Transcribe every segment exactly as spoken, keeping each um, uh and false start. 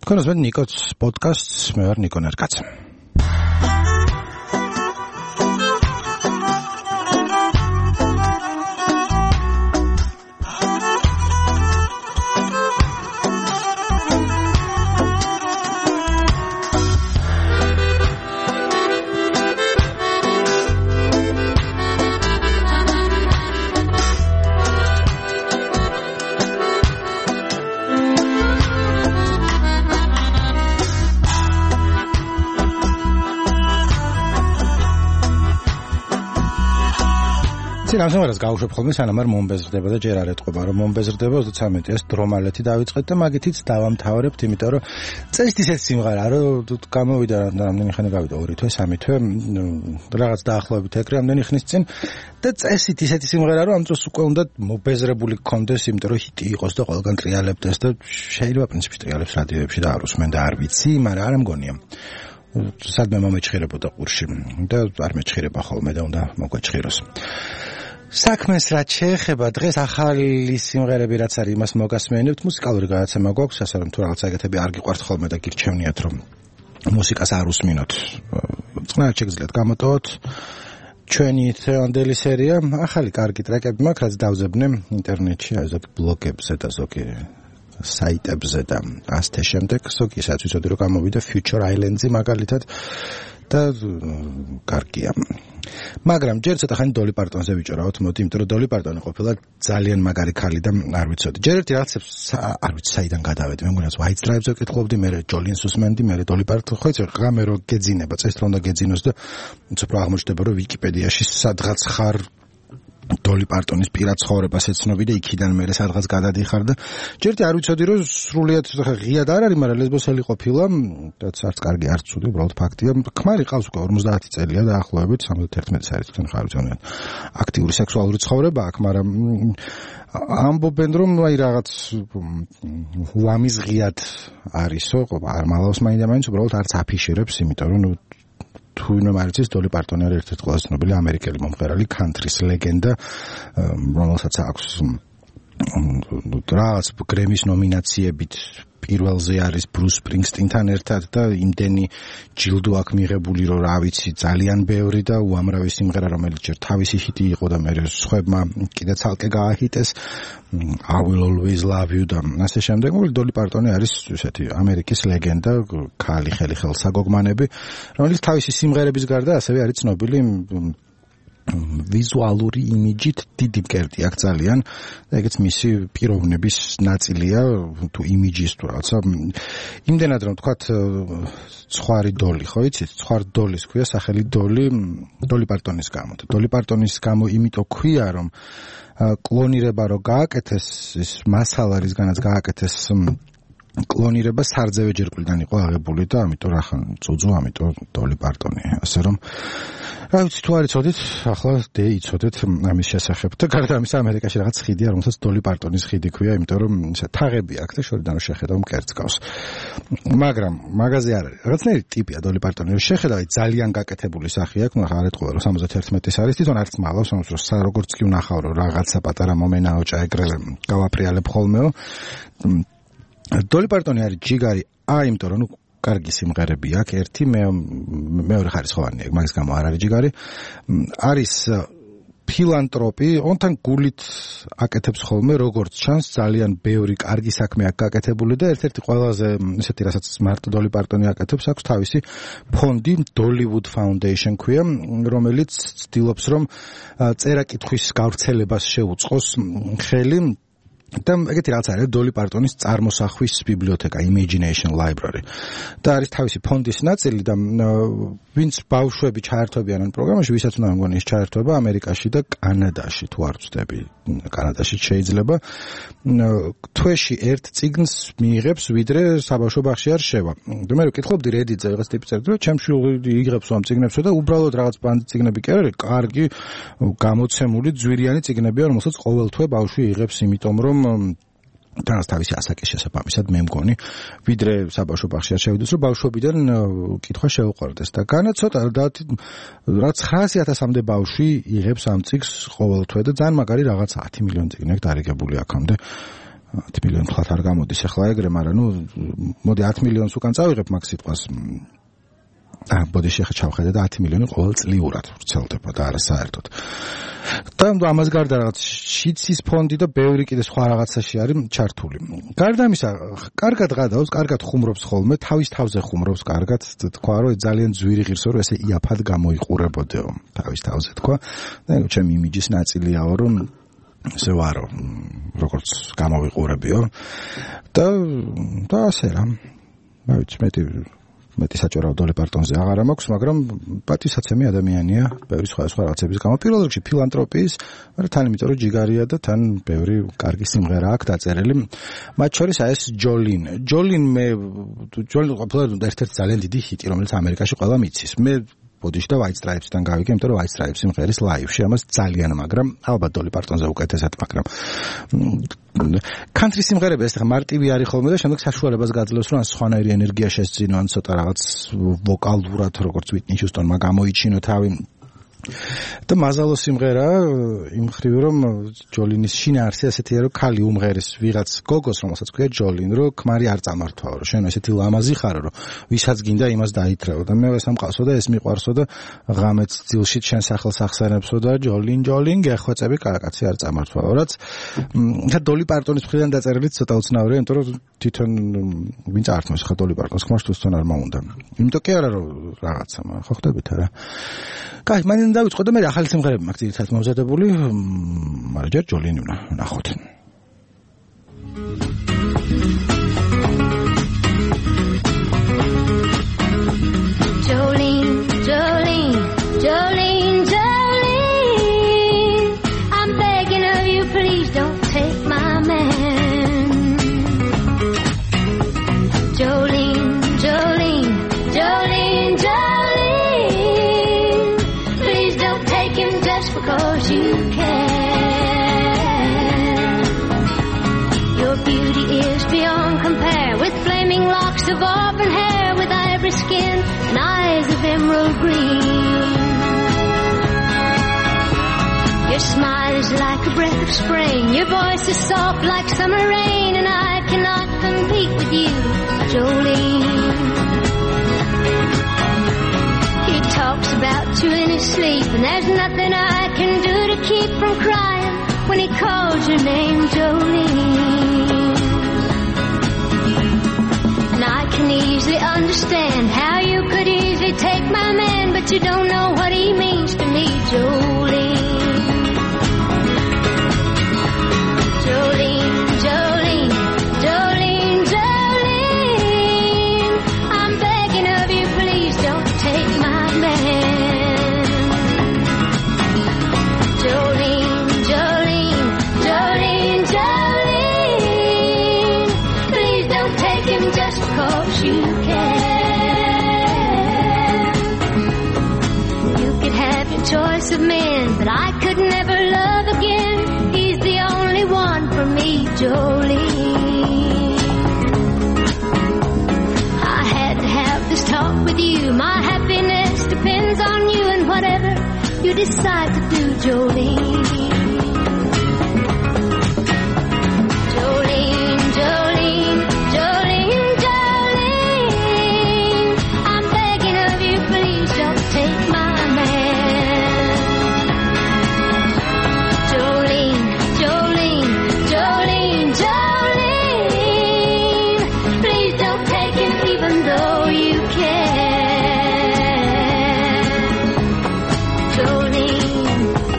თქვენს მე ნიკოს პოდკასტს მე ვარ ნიკო ნერკაც. ამ შემთხვევაში გავუშვებ ხოლმე სანამ არ მომბეზრდება და ჯერ არ ეტყობა რომ მომბეზრდება ოცდათრამეტი ეს დრომალეთი დავიწყეთ და მაგითიც დავამთავრებთ, იმიტომ რომ წესით ისეთ სიმღერა რომ გამოვიდა რამდენი ხანი გავიდა ორი თვე, სამი თვე, რაღაც დაახლოებით ეგრე ამდენი ხნის წინ და წესით ისეთი სიმღერა რომ ამ წელს უკვე უნდა მობეზრებული გქონდეს, იმიტომ რომ ჰიტი იყოს და ყველგან ტრიალებდეს და შეიძლება პრინციპში ტრიალებს რადიოებში და არ უსმენ და არ ვიცი, მაგრამ არ მგონია. სადმე მომეჩხირებოდა ყურში და არ მეჩხირება ხოლმე და უნდა მოგვეჩხიროს. საქმეს რაც შეეხება დღეს ახალი სიმღერები რაც არის იმას მოგასმენებთ, მუსიკალური გადაცემა გვაქვს, ასე რომ თუ რაღაც აკეთები არ გიყვართ ხოლმე და გირჩევნიათ რომ მუსიკას არ უსმინოთ, წყნარად შეგიძლიათ გამოტოვოთ ჩვენი დღევანდელი სერია, ახალი კარგი ტრეკები მაქვს, რაც დავზებნე ინტერნეტში, აი ზოგი ბლოგებზე და ზოგი საიტებზე და ასე შემდეგ, ზოგი სადაც ვიცოდი რომ გამოვიდა Future Islands-ი მაგალითად და კარგია. მაგრამ ჯერ ცოტა ხანი დოლი პარტონზე ვიჭორავთ, მოდი, იმიტომ რომ დოლი პარტონი ყოფილა ძალიან მაგარი ქალი და არ ვიცოდი. ჯერ ერთი რაღაცებს არ ვიცი საიდან გადავედი, მე მგონია White Stripes-ზე ვკითხულობდი, მე ჯოლინს უსმენდი, მე დოლი პარტონი, ხო იცი, ღამე რო გეძინება, წეს რომ უნდა გეძინოს და უფრო აღმოჩნდება რომ ვიკიპედიაში სადღაც ხარ დოლი პარტონის პირად ცხოვრებას ეცნობი და იქიდან მე სადღაც გადადიხარ და ჯერტი არ ვიცოდი რომ სრულიად ღიად არ არის, მაგრამ ლესბოსელი ყოფილა, რაც არც კარგი არც ცუდი, უბრალოდ ფაქტია. ქმარი ყავს უკვე ორმოცდაათი წელია დაახლოებით, სამოცდათერთმეტი არის თქვენ ხარ ვიცოდეთ. აქტიური სექსუალური ცხოვრება აქვს, მაგრამ ამბობენ რომ აი რაღაც ლამის ღიად არისო, არ მალავს მაინდა-მაინც, უბრალოდ არც აფიშირებს, იმიტომ რომ თუ ვინმე არ იცის, დოლი პარტონი არის ერთ-ერთი ყველაზე ცნობილი ამერიკელი მომღერალი, country-ს ლეგენდა, რომელსაც აქვს რაღაც გრემის ნომინაციებით პირველზე არის Bruce Springsteen-თან ერთად და იმდენი ჯილდო აქვს მიღებული, რომ რა ვიცი, ძალიან ბევრი და უამრავი სიმღერა, რომელიც ჯერ თავისი ჰიტი იყო და მერე სხვებმა კიდე ცალკე გააჰიტეს, I Will Always Love You და ასე შემდეგ. დოლი პარტონი არის ესეთი ამერიკის ლეგენდა, ქალი ხელი ხელსაგოგმანები, რომელიც თავისი სიმღერების გარდა ასევე არის ცნობილი ვიზუალური იმიჯით, დიდი მკერდი აქვს ძალიან და ეგეც მისი პიროვნების ნაწილია, თუ იმიჯის თუ რაღაცა. იმდენად რომ თქვათ ცხვარი დოლი, ხო იცით? ცხვარ დოლის ქვია სახელი დოლი, დოლი პარტონის გამო. დოლი პარტონის გამო იმიტომ ქვია, რომ კლონირება რო გააკეთეს, ის მასალა რისგანაც გააკეთეს კლონირება სარძევე ჯირკვლიდან იყო აღებული და ამიტომ ახლა ძუძუ, ამიტომ დოლი პარტონი. ასე რომ რა ვიცი, თუ არ იცოდით, ახლა დე იცოდეთ ამის შესახებ და გარდა ამისა ამერიკაში რაღაც ხიდია, რომელსაც დოლი პარტონის ხიდი ქვია, იმიტომ რომ ისე თაღები აქვს და შორიდან შეხედავ მკერდს გავს. მაგრამ მაგაზე არ არის. რაღაცნაირი ტიპია დოლი პარტონი, რომ შეხედავი ძალიან გაკეთებული სახე აქვს, ნახა არ ეტყობა რომ სამოცდათერთმეტის არის, თვითონ არც მალავს, რომ როგორც კი ვნახავ რომ რაღაცა პატარა მომენაოჭა ეგრე გავაპრიალებ ხოლმეო. დოლი პარტონი არის ჯიგარი, აი, იმიტომ რომ კარგი სიმღერები აქვს, ერთი მე მეორე ხარისხოვანია, მაგის გამო არ არის ჯიგარი. არის ფილანტროპი, онთან გულით აკეთებს ხოლმე, როგორც ჩანს, ძალიან ბევრი კარგი საქმე აქვს გაკეთებული და ერთ-ერთი ყველაზე ესეთი რასაც მარტო დოლი პარტონი აკეთებს, აქვს თავისი ფონდი, Dollywood Foundation ქვია, რომელიც ცდილობს რომ წერა-კითხვის გავრცელებას შეუწყოს ხელი. და ეგეთი რაღაც არის დოლი პარტონის წარმოსახვის ბიბლიოთეკა, Imagination Library. და არის თავისი ფონდის ნაწილი და ვინც ბავშვები ჩაერთვებიან ამ პროგრამაში, ვისაც უნდა მგონი ის ჩაერთვება ამერიკაში და კანადაში, თუ არ ვწდები, კანადაში შეიძლება. თვეში ერთ წიგნს მიიღებს, ვიდრე საბავშვო ბაღში არ შევა. და მე ვკითხობდი Reddit-ზე რაღაც ტიპი წერდა, რომ ჩემ შვილი იღებს ამ წიგნებსო და უბრალოდ რაღაც ბანდი წიგნები კი არის, კარგი გამოცემული ძვირიანი წიგნებია, რომელსაც ყოველ თვე ბავშვი იღებს, იმიტომ რომ თანაც თავისი ასაკის შესაბამისად მე მგონი, ვიდრე საბავშვო ბაღში არ შევიდეს, რომ ბავშვობიდან კითხვა შეუყვარდეს და განაცოტა რაც ცხრაასი ათასამდე ბავშვი იღებს ამ წიგნს ყოველ თვე და ძალიან მაგარი რაღაც ათი მილიონი წიგნი აქვს დარიგებული აქამდე. ათი მილიონი თქვათ არ გამოდის ახლა ეგრე, მაგრამ ნუ მოდი ათი მილიონს უკან წავიღებ მაგ სიტყვას. აა ბოდიში ახლა ჩავხედე და ათი მილიონი ყოველწლიურად ვრცელდება და არა საერთოდ. და ამას გარდა რაღაც შიცის ფონდი და ბევრი კიდე სხვა რაღაცაში არის ჩართული. გარდა ამისა, კარგად გადავს, კარგად ხუმრობს ხოლმე, თავის თავზე ხუმრობს კარგად, თქვა რომ ძალიან ძვირი ღირსო რომ ესე იაფად გამოიყურებოდეო თავის თავზე თქვა. და ჩემი იმიჯის ნაწილიაო რომ ესე ვარო, როგორც გამოვიყურებიო. და და ასე რა. მე ვიცი მეტი მეტი საჭირო დოლი პარტონზე აღარ მაქვს, მაგრამ პატივსაცემი ადამიანია, ბევრი სხვა სხვა რაღაცების გამო. პირველ რიგში ფილანტროპიის, მაგრამ თან იმიტომ რომ ჯიგარია და თან ბევრი კარგი სიმღერა აქვს დაწერილი. მათ შორის აი ეს ჯოლინ. ჯოლინ მე ჯოლინ ყოფილა ერთ-ერთი ძალიან დიდი ჰიტი, რომელიც ამერიკაში ყველა მიცის. მე ბოდიში და White Stripes-დან გავიგე, იმიტომ რომ White Stripes სიმღერის ლაივში ამას ძალიან, მაგრამ ალბათ დოლი პარტონზე უკეთესად, მაგრამ country სიმღერები ეს ხა მარტივი არის ხოლმე და შემდეგ საშუალებას გაძლევს რომ სხვანაირი ენერგია შესძინო, ან ცოტა რაღაც ვოკალურად როგორც Whitney Houston-მა გამოიჩინო თავი. და მაზალო სიმღერა იმ ხრივ რომ ჯოლინის შინაარსი ასეთია რომ ქალი უმღერის ვიღაც გოგოს რომელსაც ქვია ჯოლინ რომ ქმარი არ წამართვაო რომ შენ ესეთი ლამაზი ხარო რომ ვისაც გინდა იმას დაითრევო და მე ეს ამყავსო და ეს მიყვარსო და ღამეც ძილში შენ სახელს ახსენებსო და ჯოლინ ჯოლინ გეხვეწები კაცი არ წამართვაო რაც და დოლი პარტონის მხრიდან დაწერილი ცოტა უცნაურია იმიტომ რომ თვითონ ვინც ართმევს ხა დოლი პარტონს ხმაშ თვითონ არ მაუნდა იმიტომ კი არა რომ რაღაცა ხო ხდებით არა კაი მან დავიწყო და მე ახალი სიმღერები მაქვს ძირითადად მომზადებული, მაგრამ ჯერ ჯოლინი უნდა ნახოთ. Jolene, Jolene, Jolene, Jolene, I'm begging of you, please don't take my man. Jolene, Jolene, Jolene, Jolene, please don't take him just because you can. Your beauty is beyond compare, with flaming locks of auburn hair, with ivory skin and eyes of emerald green. Your smile is like a breath of spring, your voice is soft like summer rain, and I cannot compete with you, Jolene. He talks about you in his sleep, and there's nothing I can do to keep from crying when he calls your name, Jolene. And I can easily understand how you could easily take my man, but you don't know what he means to me, Jolene. Jolene, Jolene, Jolene, Jolene, I'm begging of you, please don't take my man. Jolene, Jolene, Jolene, Jolene, please don't take him just because you can. You could have your choice of men, but I could never love again. He's the only one for me, Jolene. I had to have this talk with you. My happiness depends on you and whatever you decide to do, Jolene. Jolene, Jolene, Jolene, Jolene, I'm begging of you, please don't take my man. Jolene, Jolene, Jolene, Jolene, please don't take him even though you can. Jolene,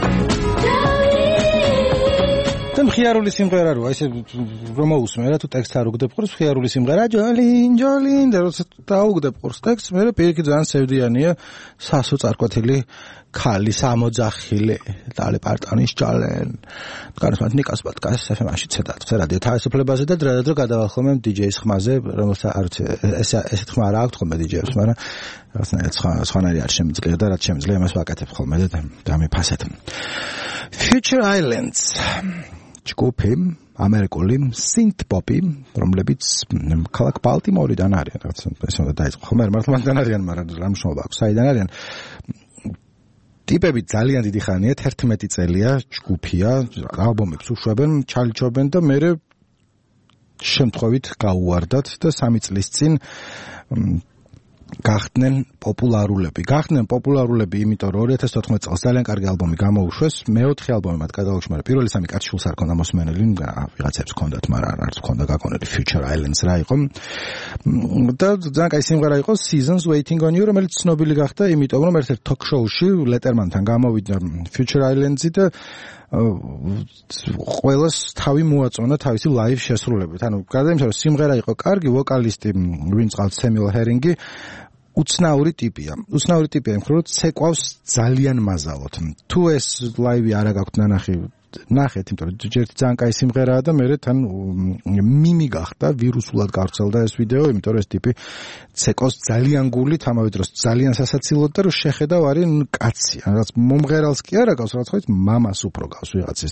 Jolene. და მხიარული სიმღერა როა, ესე რომ მოусმე რა თუ ტექსტს არ უგდებ ყურს, მხიარული სიმღერა ჯოლინ, ჯოლინ და როცა დაუგდებ ყურს ტექსტს, მე პირიქით ძალიან სევდიანია, სასო წარკვეთილი ქალი სამოძახილე, დოლი პარტონის ჯოლენ. განს მათ ნიკას პოდკასტს ეფ-ში ცედათ, რადიო თავისუფლებაზე და დროდადრო გადავალ ხოლმე დიჯეის ხმაზე, რომელსაც არ ვიცი, ეს ესეთ ხმა არ აქვს ხოლმე დიჯეებს, მაგრამ რაღაცნაირად სხვანაირი არ შემიძლია და რაც შემიძლია იმას ვაკეთებ ხოლმე და დამიფასეთ. Future Islands ჯგუფი ამერიკული synth pop-ი, რომლებიც ქალაქ ბალტიმორიდან არიან, რაღაც ესე უნდა დაიწყო. ხომ არ მართლა მანდან არიან, მაგრამ რა მნიშვნელობა აქვს, საიდან არიან? ტიპები ძალიან დიდი ხანია, თერთმეტი წელია ჯგუფია, ალბომებს უშვებენ, ჩალიჩობენ და მერე შემთხვევით გაუვარდათ და სამი წლის წინ გახდნენ პოპულარულები. გახდნენ პოპულარულები, იმიტომ რომ ორი ათას თოთხმეტ წელს ძალიან კარგი ალბომი გამოუშვეს. მეოთხე ალბომი მათ გადაუშვეს, მაგრამ პირველი სამი კაც შულს არ ქონდა მოსმენელი, ვიღაცებს ქონდათ, მაგრამ არც ქონდა გაკონილი Future Islands რა იყო. და ძალიან კაი სიმღერა იყო Seasons Waiting on You, რომელიც ცნობილი გახდა, იმიტომ რომ ერთ-ერთ talk-show-ში Letterman-თან გამოვიდა Future Islands-ი და ყველას თავი მოაწონა თავისი live შესრულებით. ანუ გარდა იმისა, რომ სიმღერა იყო კარგი, ვოკალისტი ვინც ყავს Samuel Herring-ი უცნაური ტიპია. უცნაური ტიპია იმ ხრო, რომ ცეკვავს ძალიან მაზალოთ. თუ ეს live-ი არა გაქვთ ნანახი, ნახეთ, იმიტომ რომ ჯერ ძალიან კაი სიმღერაა და მე თან მიმი გახდა, ვირუსულად გავრცელდა ეს ვიდეო, იმიტომ რომ ეს ტიპი ცეკვავს ძალიან გულით, ამავე დროს ძალიან სასაცილოდ და რომ შეხედავ არის კაცი. რაღაც მომღერალს კი არა გავს, რაღაც ხო მამას უფრო გავს ვიღაცის.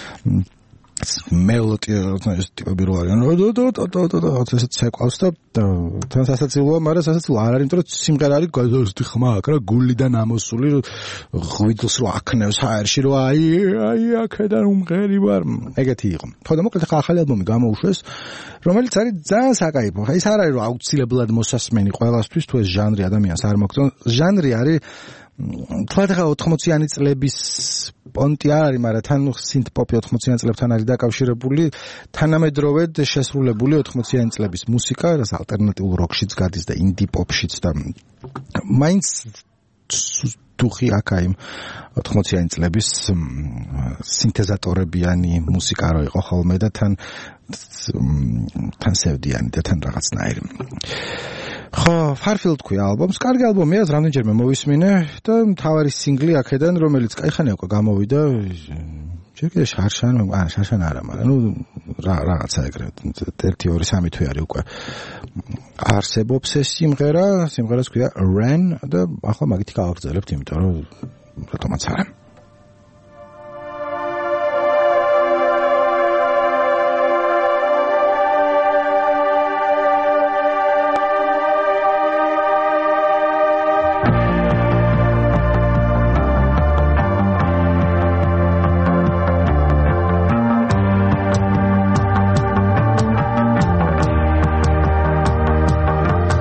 მელოდი ეს ტიპები რო არიან და ეს ცეკვავს და თან სასაცილოა, მაგრამ სასაცილო არ არის, იმიტომ რომ სიმღერა არის გაზოსტი ხმა აქ რა გულიდან ამოსული ღვიძლს რო აქნევს აერში რო აი აი აქედან უმღერი ვარ ეგეთი იყო. ხო და მოკლედ ახალი ალბომი გამოუშვეს, რომელიც არის ძალიან საკაიფო. ხა ის არ არის რომ აუცილებლად მოსასმენი ყველასთვის, თუ ეს ჟანრი ადამიანს არ მოგწონს. ჟანრი არის თვათ ხა ოთხმოციანი წლების პონტი არ არის, მაგრამ თან სინთ-პოპი ოთხმოციანი წლებთან არის დაკავშირებული, თანამედროვედ შესრულებული ოთხმოციანი წლების მუსიკა, რაც ალტერნატიულ როკშიც გადის და ინდი-პოპშიც და მაინც დუხი აკაიმ ოთხმოციანი წლების სინთეზატორებიანი მუსიკა რო იყო ხოლმე და თან თან სევდიანი და თან რაღაცნაირი. ხო, Farfield ქვია ალბომს, კარგი ალბომია, რამდენჯერმე მოვისმინე და მთავარი სინგლი აქედან, რომელიც კაიხანია უკვე გამოვიდა, ჯერ კიდე შარშან, აა შარშან არა, მაგრამ ნუ რა რაღაცა ეგრე, ერთი ორი სამი თვე არის უკვე არსებობს ეს სიმღერა, სიმღერას ქვია Ran და ახლა მაგითი გავაგრძელებთ, იმიტომ რომ რატომაც არა.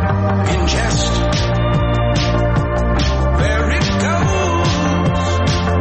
Ingest, there it goes.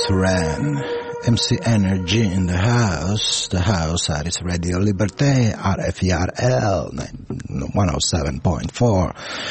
Duran, M C Energy in the house, the house არის Radio Liberty, R F E R L one oh seven point four.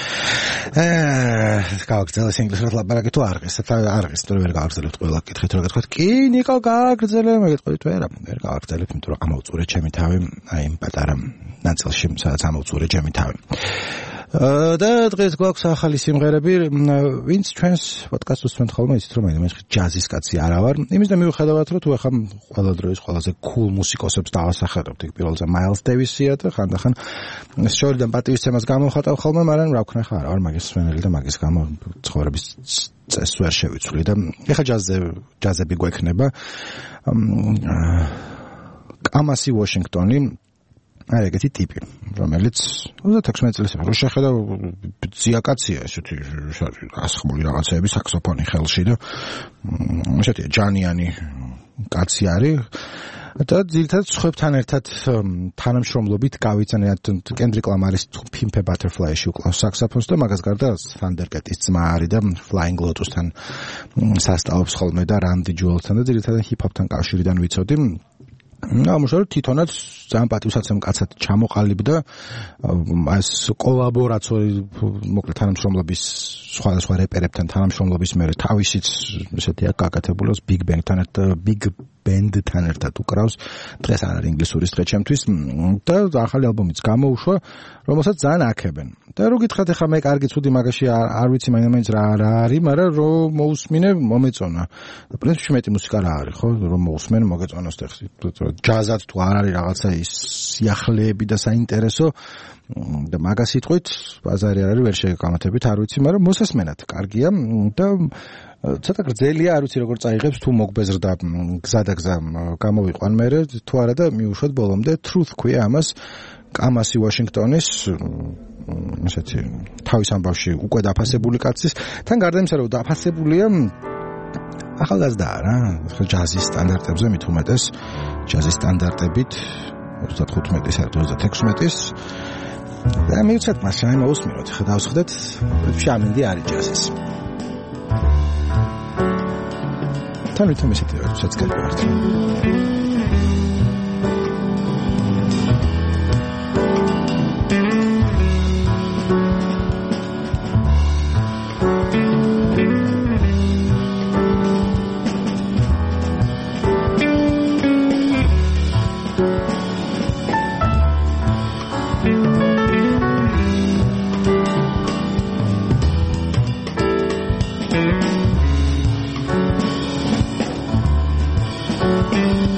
აა, გავაგრძელე ინგლისურად ლაპარაკი თუ არ ღირს, არ ღირს, თუ ვერ გავაგრძელებთ ყველა კითხით რა გეთქვათ. კი, ნიკო, გააგრძელე, მეგეთქვით ვერა, ვერ გავაგრძელებთ, იმიტომ რომ ამოვწურე ჩემი თავი, აი იმ პატარა ნაწილში, სადაც ამოვწურე ჩემი თავი. და დღეს გვაქვს ახალი სიმღერები, ვინც ჩვენს პოდკასტს უსმენთ ხოლმე, იცით რომ მე ჯაზის კაცი არა ვარ. იმისდა მიუხედავად რომ თუ ახლა ყველა დროის ყველაზე cool მუსიკოსებს დავასახელებთ, იქ პირველზე Miles Davis-ია და ხანდახან შორიდან პატივისცემას გამოვხატავ ხოლმე, მაგრამ რა ვქნა ხარ, არ მაგის სვენელი და მაგის გამო ცხოვრების წესს ვერ შევიცვლი და ეხლა ჯაზზე ჯაზები გვექნება. კამასი ვაშინგტონი არა ეგეთი ტიპი, რომელიც ოცდაექვსი წელს რო შეხედა ძიაკაცია, ესეთი ასხმული რაღაცეები საქსოფონი ხელში და ესეთი ჯანიანი კაცი არის და ძირითადად სხვებთან ერთად თანამშრომლობით გავიწანეთ კენდრიკ ლამარის Pimp a Butterfly-ში უკლავს საქსოფონს და მაგას გარდა Thundercat-ის ძმა არის და Flying Lotus-თან სასწავლობს ხოლმე და Randy Jewels-თან და ძირითადად hip-hop-თან კავშირიდან ვიცოდი. ამუშავე თვითონაც ძალიან პატივსაცემ კაცად ჩამოყალიბდა ეს კოლაბორაციული მოკლედ თანამშრომლობის სხვადასხვა რეპერებთან თანამშრომლობის მერე თავისიც ესეთი აკაკეთებულოს Big Bang-თან ერთად Big Band-თან ერთად უკრავს დღეს არ არის ინგლისური სტრეჩ ჩემთვის და ახალი ალბომიც გამოუშვა რომელსაც ძალიან აქებენ და რო გითხრათ ახლა მე კარგი ცუდი მაგაში არ ვიცი მაინც რა რა არის მაგრამ რო მოусმინე მომეწონა და პრინციპში მეტი მუსიკა რა არის ხო რომ მოусმენ მოგეწონოს ტექსტი ჯაზად თუ არ არის რაღაცა ის სიახლეები და საინტერესო და მაგას იტყვით ბაზარი არ არის ვერ შეგამათებით არ ვიცი მაგრამ მოსასმენად კარგია და ცოტა გრძელია არ ვიცი როგორ წაიღებს თუ მოგბეზრდა გზა და გზა გამოვიყვან მე თუ არა და მიუშვათ ბოლომდე Truth ქვია ამას კამასი ვაშინგტონის ესეთი თავის ამბავში უკვე დაფასებული კაცის თან გარდა იმისა რომ დაფასებულია ახალგაზრდაა რა ჯაზის სტანდარტებზე მით უმეტეს ჯაზის სტანდარტებით ოცდათხუთმეტის არ ოცდაექვსმეტის და მივცეთ მას აი მოусმინოთ ხა დავსხდეთ შამინდი არის ჯაზის თან ვითომ ისეთი რასაც გავართ Thank you.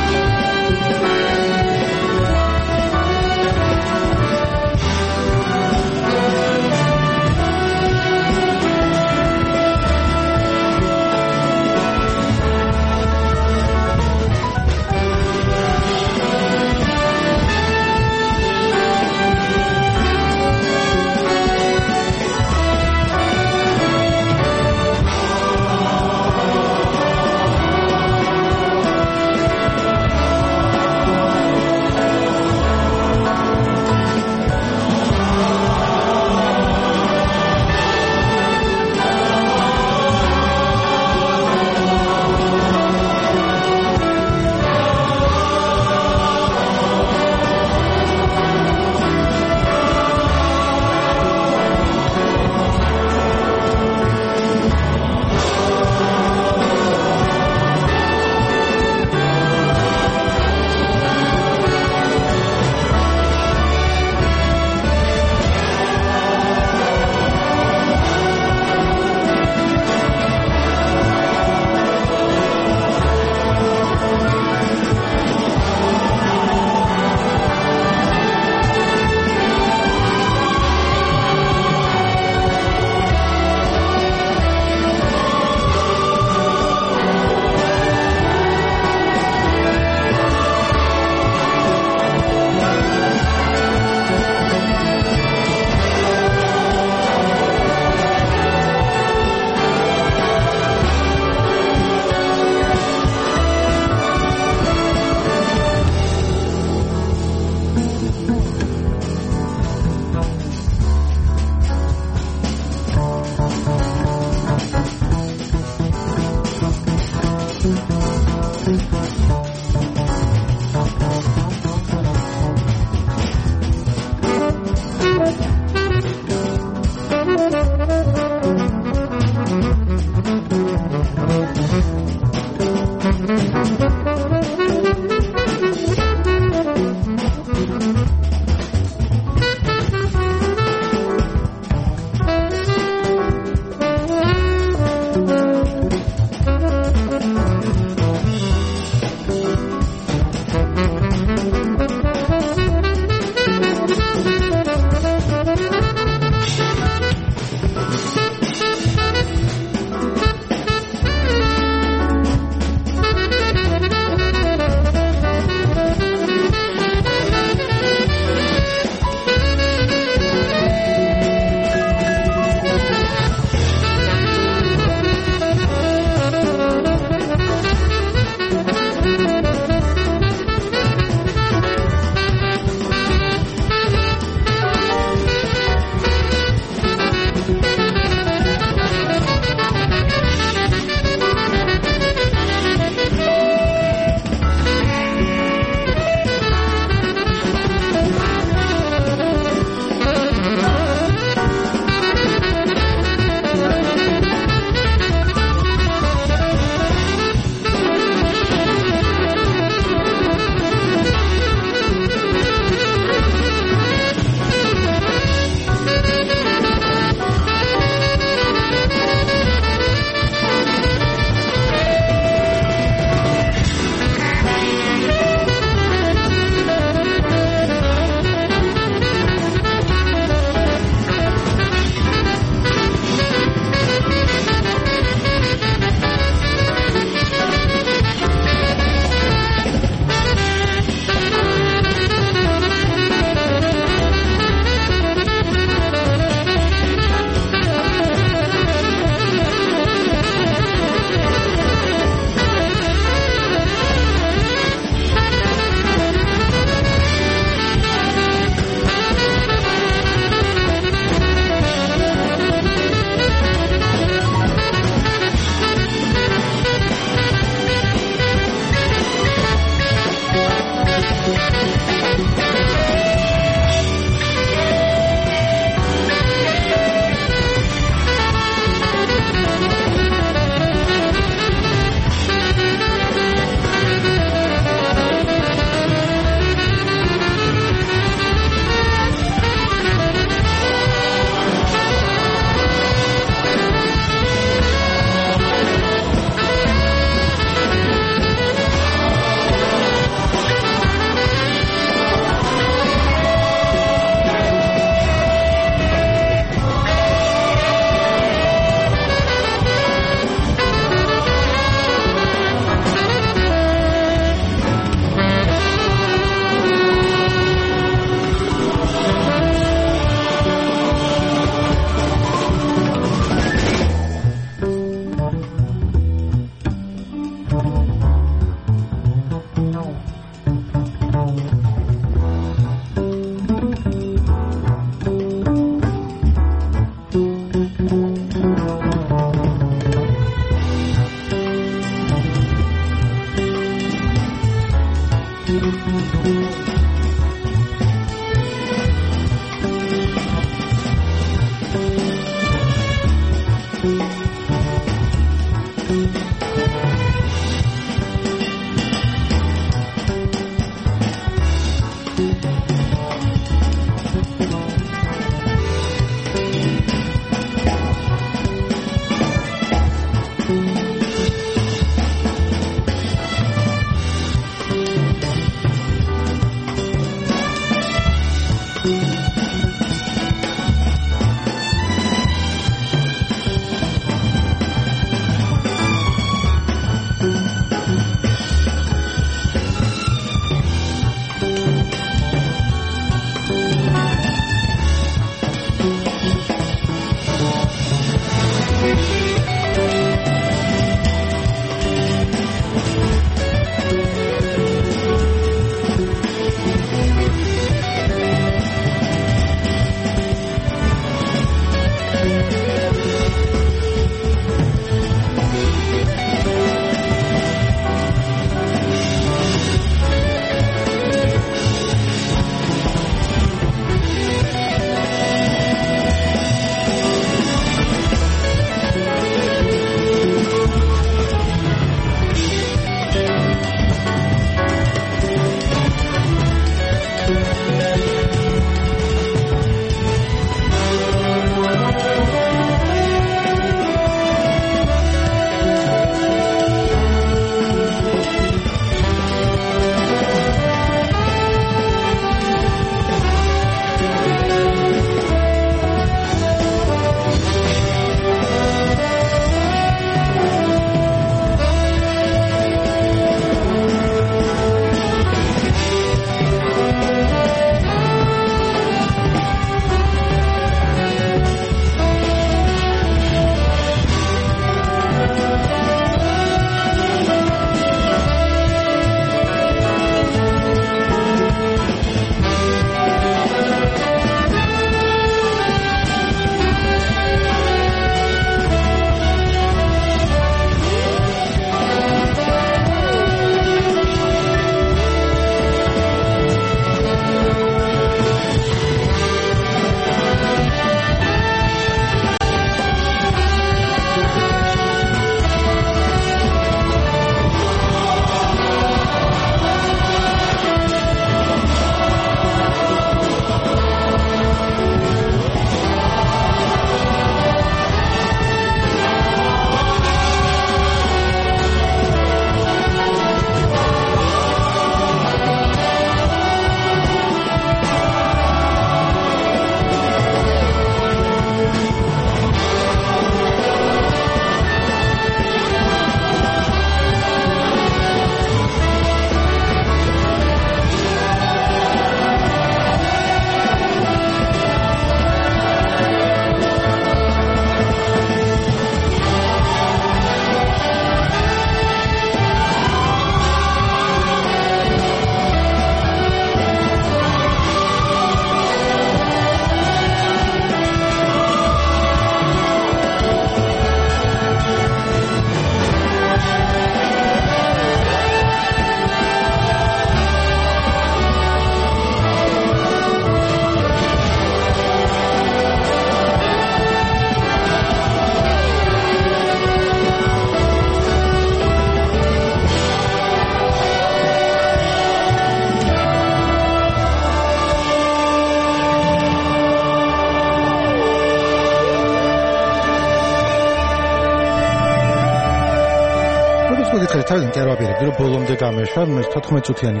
მეკითხეთ თავიდან კი არ ვაპირებდი რომ ბოლომდე გამეშვა თოთხმეტ წუთიანი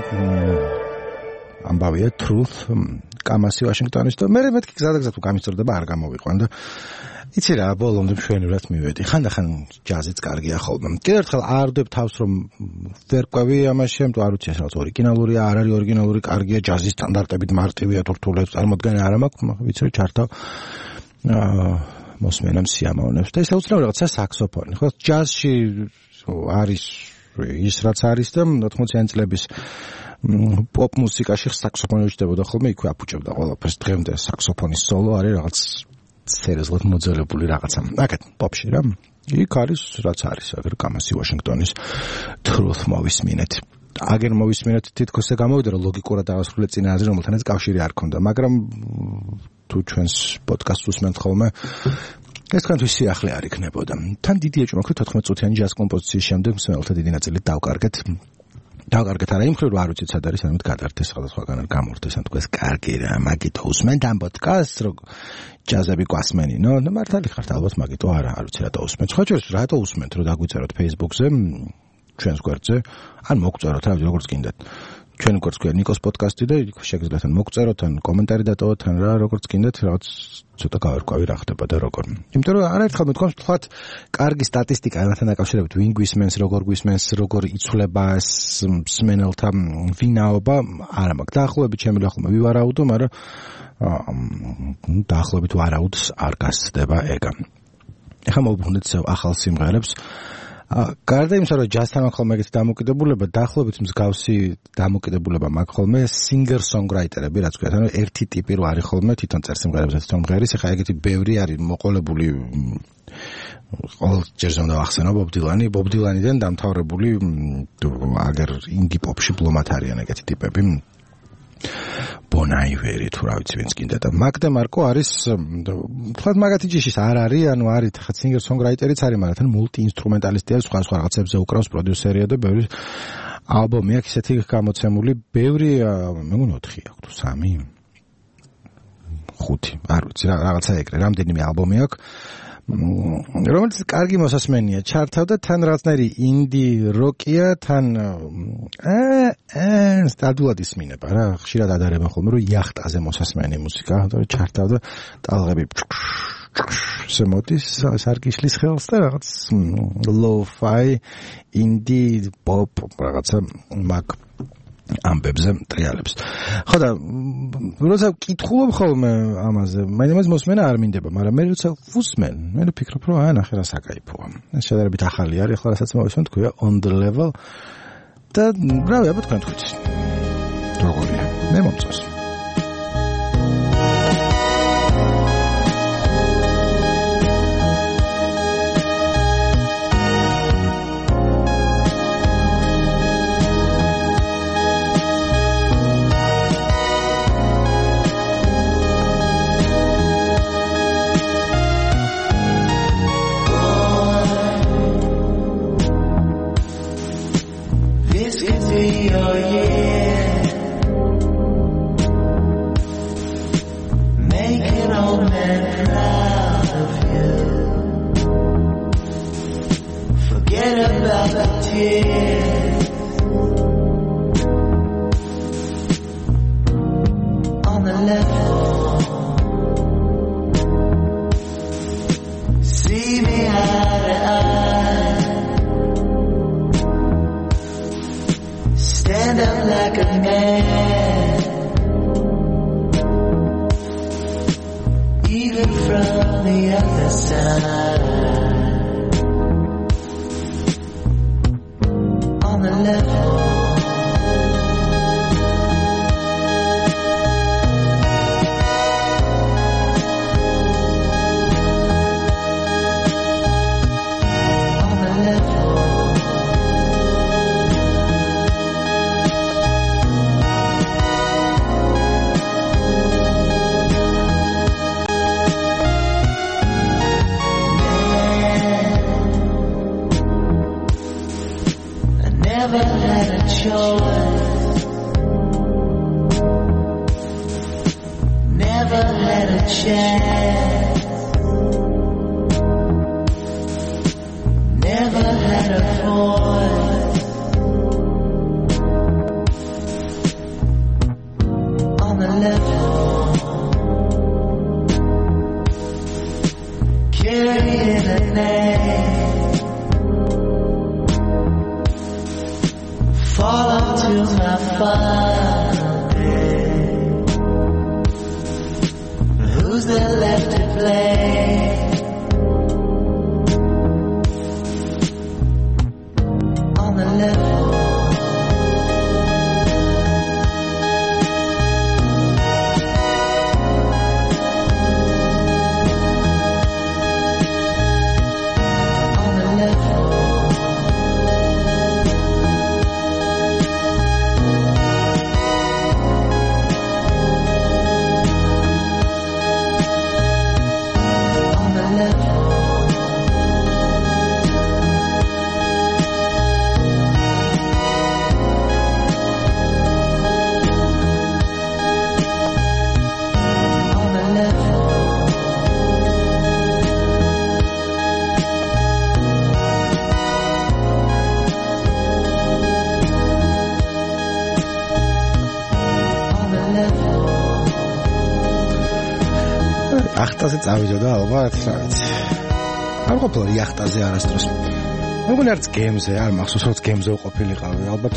ამბავია truth კამასი ვაშინგტონის და მე მეთქი გზადაგზად თუ გამისწორდება არ გამოვიყვან და იცი რა ბოლომდე მშვენივრად მივედი ხანდახან ჯაზიც კარგია ხოლმე კიდევ ერთხელ არ ვდებ თავს რომ ვერ ყვევი ამაში ამიტომ არ ვიცი ეს რაღაც ორიგინალურია არ არის ორიგინალური კარგია ჯაზის სტანდარტებით მარტივია თუ რთულებს წარმოდგენა არ მაქვს ვიცი რომ ჩართავ აა მოსმენამ სიამოვნებს და ეს აუცილებლად რაღაცა საქსოფონი ხო ჯაზში არის ის რაც არის და ოთხმოციანი წლების პოპ მუსიკაში საქსოფონი უჩნდებოდა ხოლმე იქვე აფუჭებდა ყველაფერს დღემდე საქსოფონის სოლო არის რაღაც სერიოზულად მოძველებული რაღაცა აკეთ პოპში რა იქ არის რაც არის აგერ კამასი ვაშინგტონის truth მოვისმინეთ აგერ მოვისმინეთ თითქოს ეს გამოვიდა რომ ლოგიკურად დავასრულე წინა აზრი რომელთანაც კავშირი არ ქონდა მაგრამ თუ ჩვენს პოდკასტს უსმენთ ხოლმე ეს თქვენთვის სიახლე არ იქნებოდა თან დიდი ეჭვმა ქრით თოთხმეტ წუთიანი ჯაზ კომპოზიციის შემდეგ მსმენელთა დიდი ნაწილი დავკარგეთ დავკარგეთ არა იმ მხრივ რომ არ ვიცით სად არის ამით გადარდეს სხვადასხვაგან არ გამორდეს ან თქვენ კარგი რა მაგითო უსმენთ ამ პოდკასტს რომ ჯაზები გვასმენინო და მართალი ხართ ალბათ მაგითო არა არ ვიცი რატო უსმენთ სხვა შორის რატო უსმენთ რომ დაგვიწეროთ Facebook-ზე ჩვენს გვერდზე ან მოგწეროთ რა როგორც გინდათ ჩვენ გვერდს ქვია ნიკოს პოდკასტი და შეგიძლიათ ან მოგწეროთ ან კომენტარი დატოვოთ ან რა როგორც გინდათ რაღაც ცოტა გავერკვევი რა ხდება და როგორ იმიტომ რომ არაერთხელ მეთქვამს თქვათ კარგი სტატისტიკა ამათთან დაკავშირებით ვინ გვისმენს როგორ გვისმენს როგორ იცვლება ეს მსმენელთა ვინაობა არა მაქვს დაახლოებით შემიძლია ხოლმე ვივარაუდო მაგრამ დაახლოებით ვარაუდს არ გასცდება ეგა ეხლა მოვუხდეთ ახალ სიმღერებს გარდა იმისა რომ ჯაზთან მაქვს ხოლმე ეგეთი დამოკიდებულება დაახლოებით მსგავსი დამოკიდებულება მაქვს ხოლმე singer songwriter-ები რაც ქვია ანუ ერთი ტიპი რო არის ხოლმე თვითონ წერს სიმღერებზე თვითონ მღერის ეხლა ეგეთი ბევრი არის მოყოლებული ყოველ ჯერზე უნდა ვახსენო ბობ დილანი ბობ დილანიდან დამთავრებული აგერ ინგი პოპში ბლომათ არიან ეგეთი ტიპები ბონაივერი თუ რა ვიცი ვინც კიდე და მაგდა მარკო არის თქვა მაგათი ჯიშის არ არის ანუ არის ხა singer songwriter-იც არის მაგრამ თან მულტი ინსტრუმენტალისტია სხვა სხვა რაღაცებზე უკრავს პროდიუსერია და ბევრი ალბომი აქვს ისეთი გამოცემული ბევრი მე მგონი ოთხი აქვს თუ სამი ხუთი არ ვიცი რაღაცა ეგრე რამდენიმე ალბომი აქვს რომელიც კარგი მოსასმენია ჩართავდა თან რაღაცნაირი ინდი როკია თან აა სტადულად ისმინება რა ხშირად ადარებენ ხოლმე რომ იახტაზე მოსასმენი მუსიკა და ჩართავდა ტალღები ესე მოდის სარგიშლის ხელს და რაღაც lo-fi ინდი პოპ რაღაცა მაგ ამბებზე ტრიალებს. ხო და როცა ვკითხულობ ხოლმე ამაზე, მაინც მოსმენა არ მინდება, მაგრამ მე როცა ვუსმენ, მე ვფიქრობ, რომ აი ნახე რა საკაიფოა. ეს შედარებით ახალი არის, ახლა რასაც მოვისმენ თქვია on the level და რავი, აბა თქვენ თქვით. როგორია? მე მომწონს. Never had a voice. final day. Who's there left to play? On the level. ახტაზე წავიდოდა ალბათ, რა ვიცი. არ ყოფილა იახტაზე არასდროს. მეგონა არც გემზე, არ მახსოვს რომ გემზე ვყოფილიყავი, ალბათ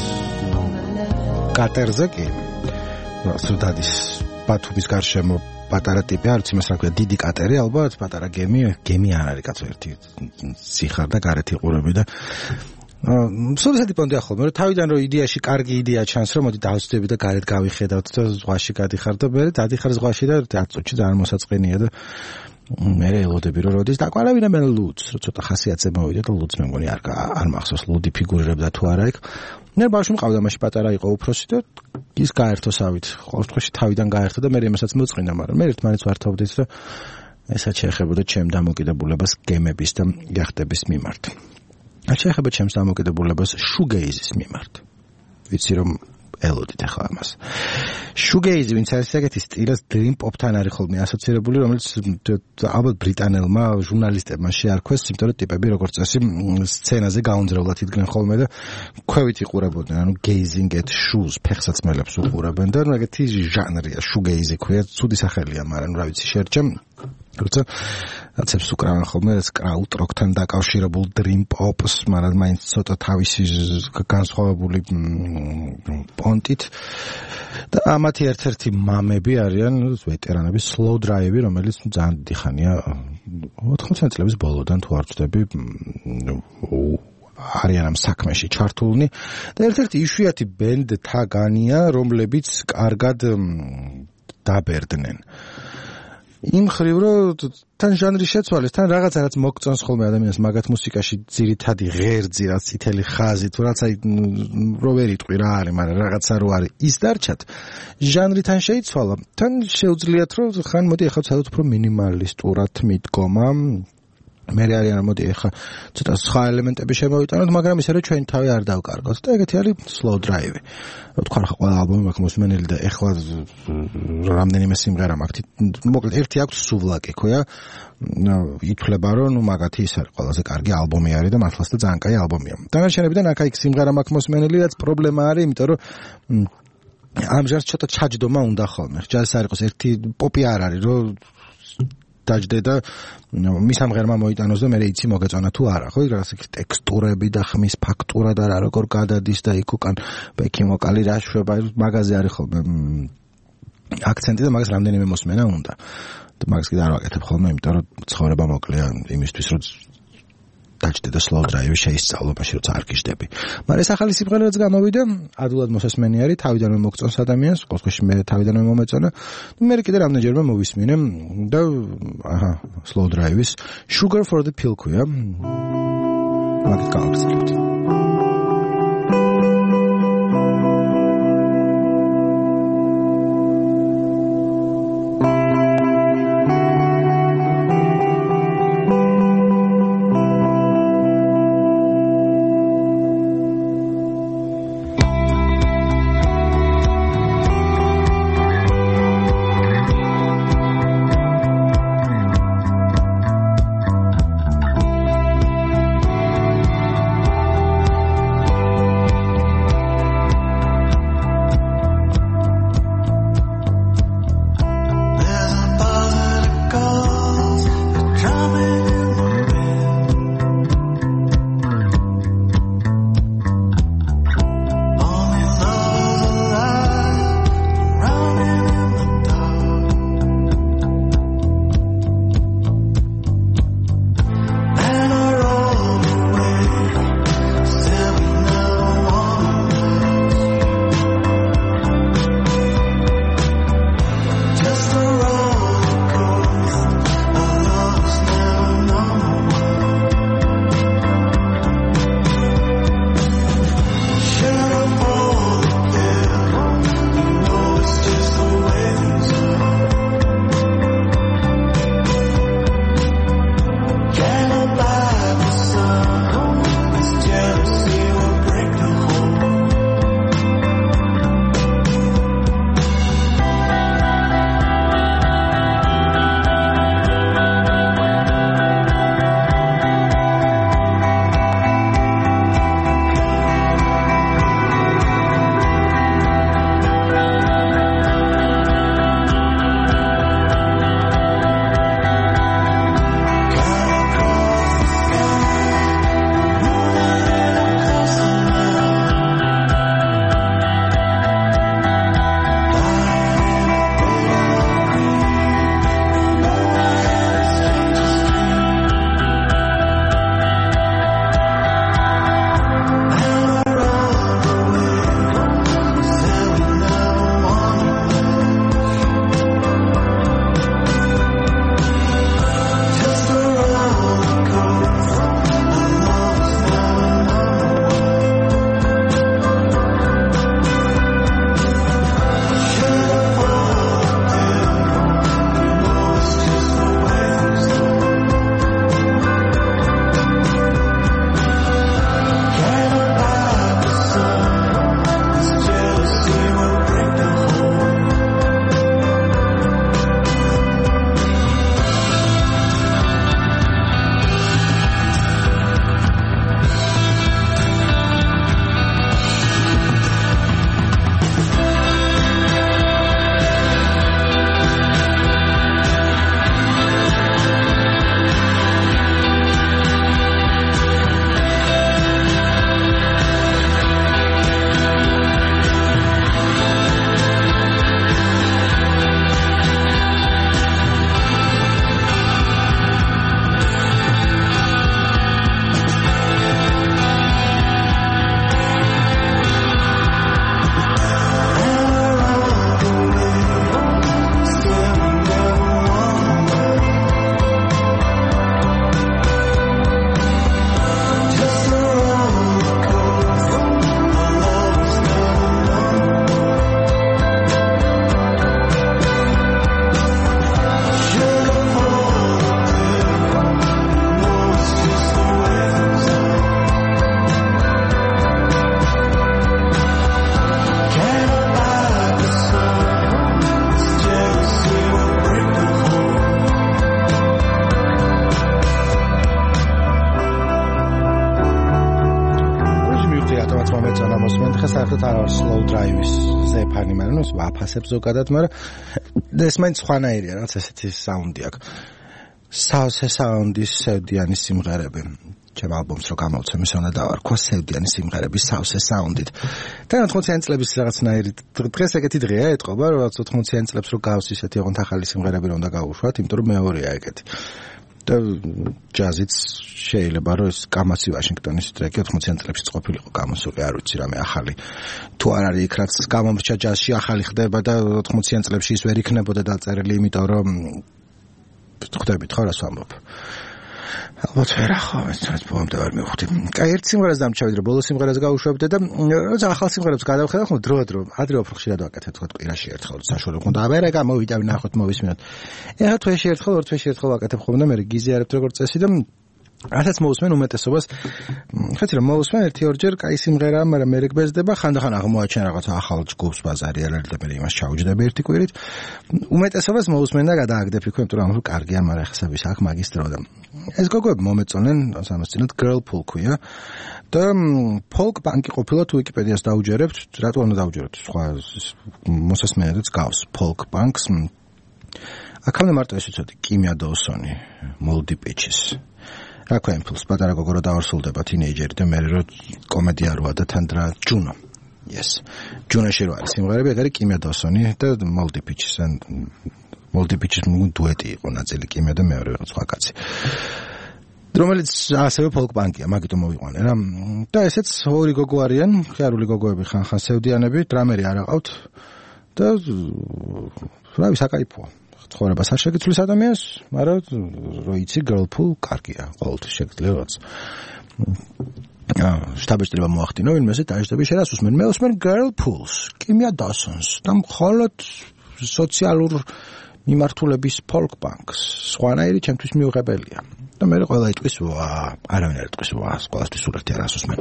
კატერზე კი. სუდადის ბათუმის გარშემო პატარა ტიპი, არც იმას რა ქვია, დიდი კატერი ალბათ, პატარა გემი, გემი არ არის კაცო ერთი სიხარ და გარეთ იყურები და სულისადი პონტი ახლა, მე თავიდან რომ იდეაში კარგი იდეა ჩანს, რომ მოდი დავწდები და გარეთ გავიხედავთ და ზღვაში გადიხარ და მე დადიხარ ზღვაში და ათ წუთში ძალიან მოსაწყენია და მე ელოდები რომ როდის დაყარავინა მე ლუდს, რომ ცოტა ხასიათზე მოვიდე და ლუდს მე მგონი არ არ მახსოვს ლუდი ფიგურირებდა თუ არა იქ. მე ბავშვი მყავდა მაშინ პატარა იყო უფროსი და ის გაერთოსავით. ყოველ შემთხვევაში თავიდან გაერთო და მე იმასაც მოწყინა, მაგრამ მე ერთმანეთს ვართავდით და ესაც შეეხებოდა ჩემ დამოკიდებულებას გემების და იახტების მიმართ. არ შეეხება ჩემს დამოკიდებულებას შუგეიზის მიმართ. ვიცი რომ ელოდით ახლა ამას. შუგეიზი ვინც არის ეგეთი სტილს dream pop-თან არის ხოლმე ასოცირებული, რომელიც ალბათ ბრიტანელმა ჟურნალისტებმა შეარქვეს, იმიტომ რომ ტიპები როგორც წესი სცენაზე გაუნძრევლად იდგნენ ხოლმე და ქვევით იყურებოდნენ, ანუ gazing at shoes ფეხსაცმელებს უყურებენ და ეგეთი ჟანრია შუგეიზი ქვია, ცუდი სახელია, მაგრამ რა ვიცი შერჩემ როცა რაცებს უკრავენ ხოლმე კრაუტროკთან დაკავშირებულ dream pop-ს, მაგრამ მაინც ცოტა თავისი განსხვავებული პონტით და ამათი ერთ-ერთი მამები არიან ვეტერანები slow drive-ი, რომელიც ძალიან დიდი ხანია ოთხმოციანი წლების ბოლოდან თუ არ ვცდები არიან ამ საქმეში ჩართულნი და ერთ-ერთი იშვიათი ბენდ თაგანია, რომლებიც კარგად დაბერდნენ. იმ ხრივ რომ თან ჟანრი შეცვალეს, თან რაღაცა რაც მოგწონს ხოლმე ადამიანს მაგათ მუსიკაში ძირითადი ღერძი, რაც წითელი ხაზი, თუ რაც აი რო ვერ იტყვი რა არის, მაგრამ რაღაცა რო არის, ის დარჩათ. ჟანრი თან შეიცვალა. თან შეუძლიათ რომ ხან მოდი ახლა ცადოთ უფრო მინიმალისტურად მიდგომა. მე არიან მოდი ახლა ცოტა სხვა ელემენტები შემოვიტანოთ, მაგრამ ისე რომ ჩვენ თავი არ დავკარგოთ და ეგეთი არის slow drive. რო თქვა რა ყველა ალბომი მაქვს მოსმენელი და ახლა რამდენიმე სიმღერა მაქვს. მოკლედ ერთი აქვს სუვლაკი, ქვია. ითვლება რომ ნუ მაგათი ის არის ყველაზე კარგი ალბომი არის და მართლაც და ძალიან კაი ალბომია. დანარჩენებიდან აქ-იქ სიმღერა მაქვს მოსმენელი, რაც პრობლემა არის, იმიტომ რომ ამ ჟანრს ცოტა ჩაჯდომა უნდა ხოლმე. ჯაზი არ იყოს ერთი პოპი არ არის, რომ დაждე და მის ამღერმა მოიტანოს და მე იცი მოგეწონა თუ არა, ხო? რაღაცა ტექსტურები და ხმის ფაქტურა და რა როგორ გადადის და იქ უკან ბექი ვოკალი რა შვება, მაგაზე არის ხოლმე აქცენტი და მაგას რამდენიმე მოსმენა უნდა. და მაგას კიდე არ ვაკეთებ ხოლმე, იმიტომ რომ ცხოვრება მოკლეა იმისთვის, რომ დაждე და slow drive შეისწავლო, მაშინ როცა არ გიждები. მაგრამ ეს ახალი სიმღერა რაც გამოვიდა, ადვილად მოსასმენი არის, თავიდანვე მოგწონს ადამიანს, ყოველ შემთხვევაში მე თავიდანვე მომეწონა. მე კიდე რამდენჯერმე მოვისმინე და აჰა, slow drive-ის Sugar for the Pill ქვია. მაგით გავაგრძელებთ. გამოსმენთ ხა საერთოდ არ არის slow drive-ის ზეფანი, მაგრამ ნუ ვაფასებ ზოგადად, მაგრამ ეს მაინც სხვანაირია, რაც ესეთი საუნდი აქვს. სავსე საუნდის სევდიანის სიმღერები. ჩემ ალბომს რო გამოვცემ, ის უნდა დავარქვა სევდიანის სიმღერების სავსე საუნდით. და ოთხმოციანი წლების რაღაცნაირი დღეს ეგეთი დღეა ეთყობა, რომ ოთხმოციანი წლებს რო გავს ისეთი ოღონდ ახალი სიმღერები რომ უნდა გავუშვათ, იმიტომ რომ მეორეა ეგეთი. და ჯაზიც შეიძლება რომ ეს კამასი ვაშინგტონის ტრეკი ოთხმოციანი წლებშიც ყოფილიყო გამოსული, არ ვიცი რამე ახალი თუ არ არის იქ რაც გამომრჩა ჯაზში ახალი ხდება და ოთხმოციანი წლებში ის ვერ იქნებოდა დაწერილი, იმიტომ რომ ხვდებით ხო რას ვამბობ. ალბათ ვერ ახლა ეს ბოლომდე ვერ მივხვდი. კაი, ერთ სიმღერას დამჩავდი, რომ ბოლო სიმღერას გავუშვებდე და როცა ახალ სიმღერებს გადავხედავ, ხო დრო-დრო, ადრე უფრო ხშირად ვაკეთებ, თქვა კვირაში ერთხელ, საშუალო მქონდა, აბა რა გამოვიდა, ვნახოთ, მოვისმინოთ. ეხლა თვეში ერთხელ, ორ თვეში ერთხელ ვაკეთებ ხოლმე, მე გიზიარებთ როგორც წესი და რასაც მოусმენ უმეტესობას, ხეთი რომ მოусმენ ერთი ორჯერ კაი სიმღერაა, მაგრამ მე რეგბეზდება, ხანდახან აღმოაჩენ რაღაცა ახალ ჯგუფს ბაზარი არ არის და მე იმას ჩაუჯდები ერთი კვირით. უმეტესობას მოусმენ და გადააგდებ იქ, იმიტომ რომ კარგია, მაგრამ ხსა ვის აქ მაგის დრო და ეს გოგოები მომეწონენ, სამოსწინოთ girl pool ქვია და folk punk ყოფილა თუ ვიკიპედიას დაუჯერებთ, რატო უნდა დაუჯერებთ? სხვა მოსასმენადაც გავს folk punks. აქამდე მარტო ეს ვიცოდი, კიმია დოუსონი, moldy pitches. რა ქვემფილს პატარა გოგო რო დავარსულდება თინეიჯერი და მე რო კომედია როა და თან რა ჯუნო. Yes. ჯუნოში რო არის სიმღერები, ეგ არის კიმია დოუსონი და moldy pitches and moldy pitches დუეტი იყო ნაწილი კიმია და მეორე იყო სხვა კაცი. რომელიც ასევე folk punk-ია, მაგიტომ მოვიყვანე რა. და ესეც ორი გოგო არიან, ხიარული გოგოები ხან-ხან სევდიანები, დრამერი არ აყავთ და რა ვიცი, აკაიფოა. ცხოვრებას არ შეგიცვლის ადამიანს, მაგრამ რო იცი girl pool კარგია, ყოველთვის შეგძლია რაც. აა, შტაბეჭდილება მოახდინო, ვინმეზე დაიჯდები შენ რას უსმენ? მე უსმენ girl pools, კიმია დასონს და მხოლოდ სოციალურ მიმართულების folk punks. სხვანაირი ჩემთვის მიუღებელია. და მე ყველა იტყვის, ვა, არავინ არ იტყვის, ვა, ყველასთვის სულეთი არ ასუსმენ.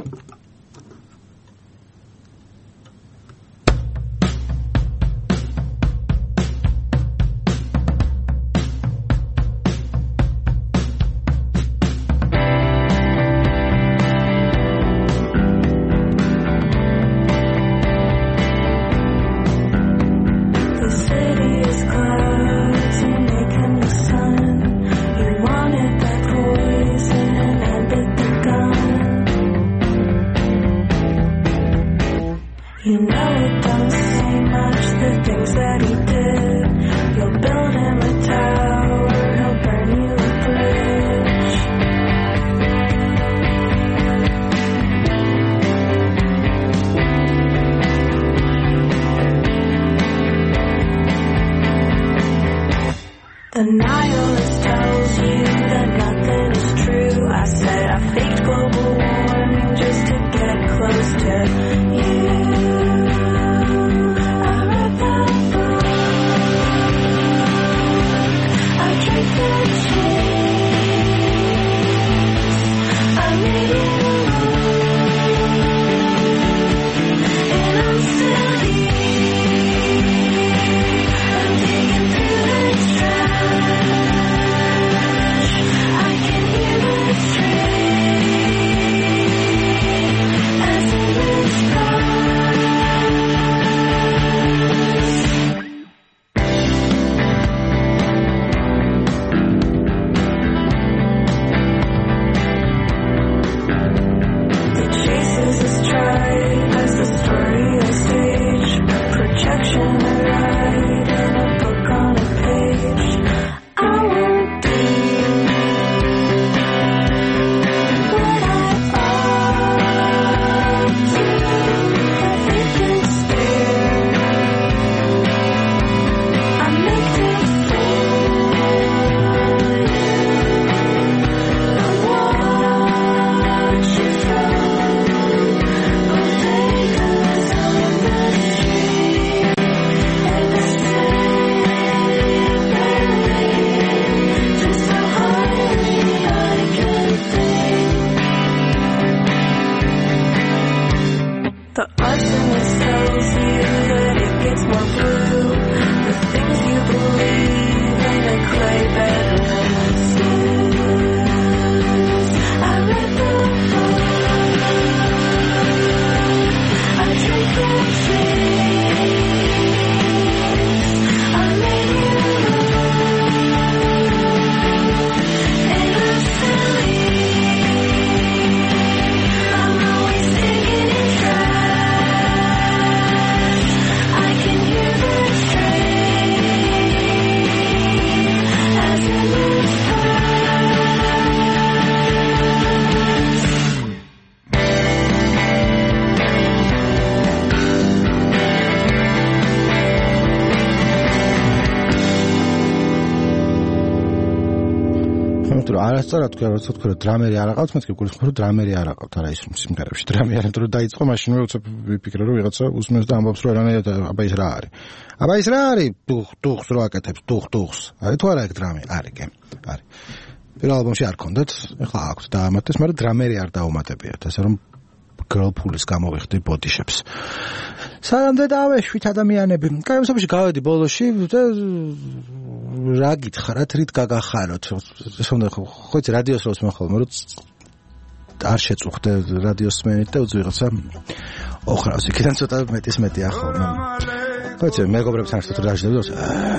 იმიტომ რომ არასწორად თქვა როცა თქვა რომ დრამერი არ აყავთ მეთქი გულისხმობ რომ დრამერი არ აყავთ არა ის სიმღერებში დრამერი არ იმიტომ რომ დაიწყო მაშინვე უცებ ვიფიქრე რომ ვიღაცა უსმენს და ამბობს რომ რანაირად აბა ის რა არის აბა ის რა არის დუხ დუხს რო აკეთებს დუხ დუხს არის თუ არა ეგ დრამერი არის კი არის პირველ ალბომში არ ქონდათ ეხლა აქვს დაამატეს მაგრამ დრამერი არ დაუმატებიათ ასე რომ გროლფულის გამოვიხდი ბოდიშებს სანამდე დავეშვით ადამიანები კაიმსობაში გავედი ბოლოში და რა გითხრათ რით გაგახაროთ ეს უნდა ხო იცი რადიოს როს მახოლმე რომ არ შეწუხდე რადიოს სმენით და უძ ვიღაცა ოხრავს იქიდან ცოტა მეტის მეტი ახალმე ხო იცი მეგობრებთან ერთად რაჟდები და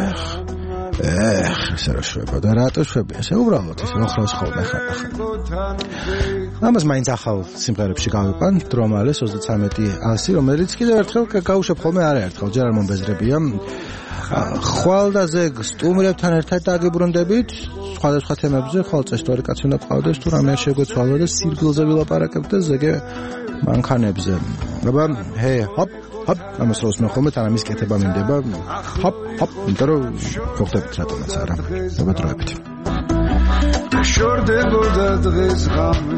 ეხ ესე რა შვება და რატო შვები ესე უბრალოდ ესე ოხრავს ხოლმე ხარ ამას მაინც ახალ სიმღერებში გავიყვან დრომალეს ოცდათვრამეტი ასი რომელიც კიდევ ერთხელ გავუშვებ ხოლმე არაერთხელ ჯერ არ მომბეზრებია ხვალდაზე სტუმრებთან ერთად დაგიბრუნდებით სხვადასხვა თემებზე ხვალ წესდარი კაცი უნდა ყავდეს თუ რამე შეგვეცვალა და სირბილზე ვილაპარაკებ და ზეგე მანქანებზე აბა ჰე ჰოპ ჰოპ ამას როს მე ხოლმე თან ამის კეთება მინდება ჰოპ ჰოპ იმიტომ რომ გხდებით რატომაც არა დაბადროებით შორდებოდა დღეს ღამე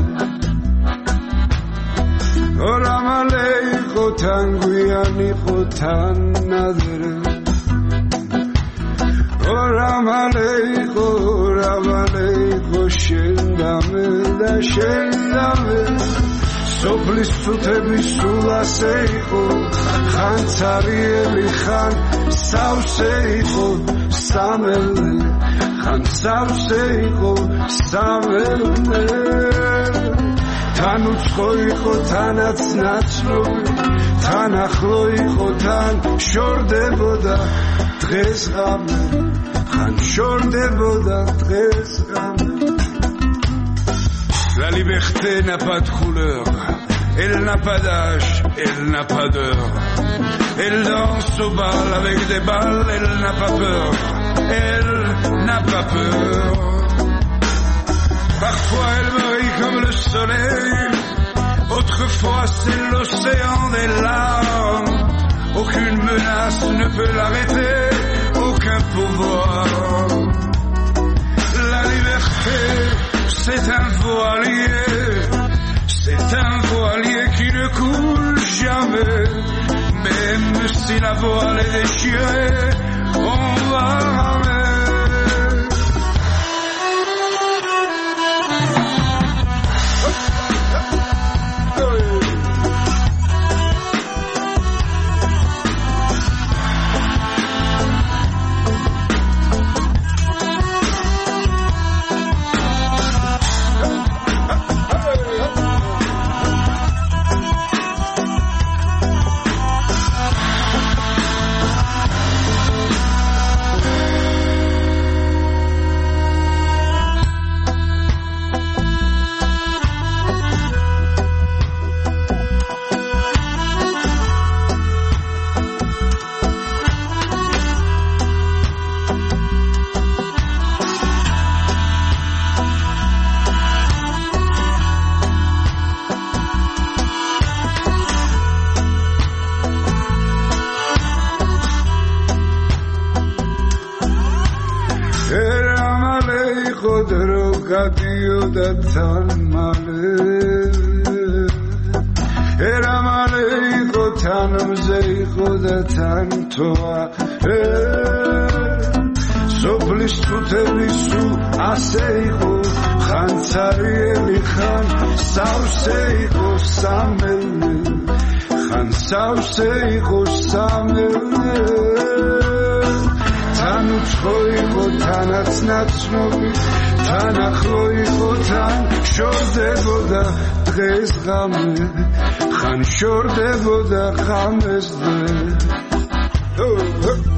ორამალე იყო თან გვიანი იყო თან ნადრე ორამალე იყო ორამალე იყო შენ დამე და შენ დამე სოფლის წუთების სულ ასე იყო ხან ცარიელი ხან სავსე იყო სამელე ხან სავსე იყო სამელე თან უცხო იყო თანაც ნაცნობი თან ახლო იყო თან შორდებოდა დღეს ღამე ხან შორდებოდა დღეს ღამე La liberté n'a pas de couleur, elle n'a pas d'âge, elle n'a pas d'heure. Elle danse au bal avec des balles, elle n'a pas peur, elle n'a pas peur. Parfois elle brille comme le soleil, autrefois c'est l'océan des larmes. Aucune menace ne peut l'arrêter, aucun pouvoir. La liberté c'est un voilier, c'est un voilier qui ne coule jamais. Même si la voile est déchirée, on va ramer. და თან მალე ერა მალე იყო თან მზე იყო და თან თოა სოფლის წუთები სულ ასე იყო ხან ცარიელი ხან სავსე იყო სამელე ხან სავსე იყო სამელე თან უცხო იყო თანაც ნაცნობი თან ახლო იყო თან შორდებოდა დღეს ღამე ხან შორდებოდა ღამეს დღე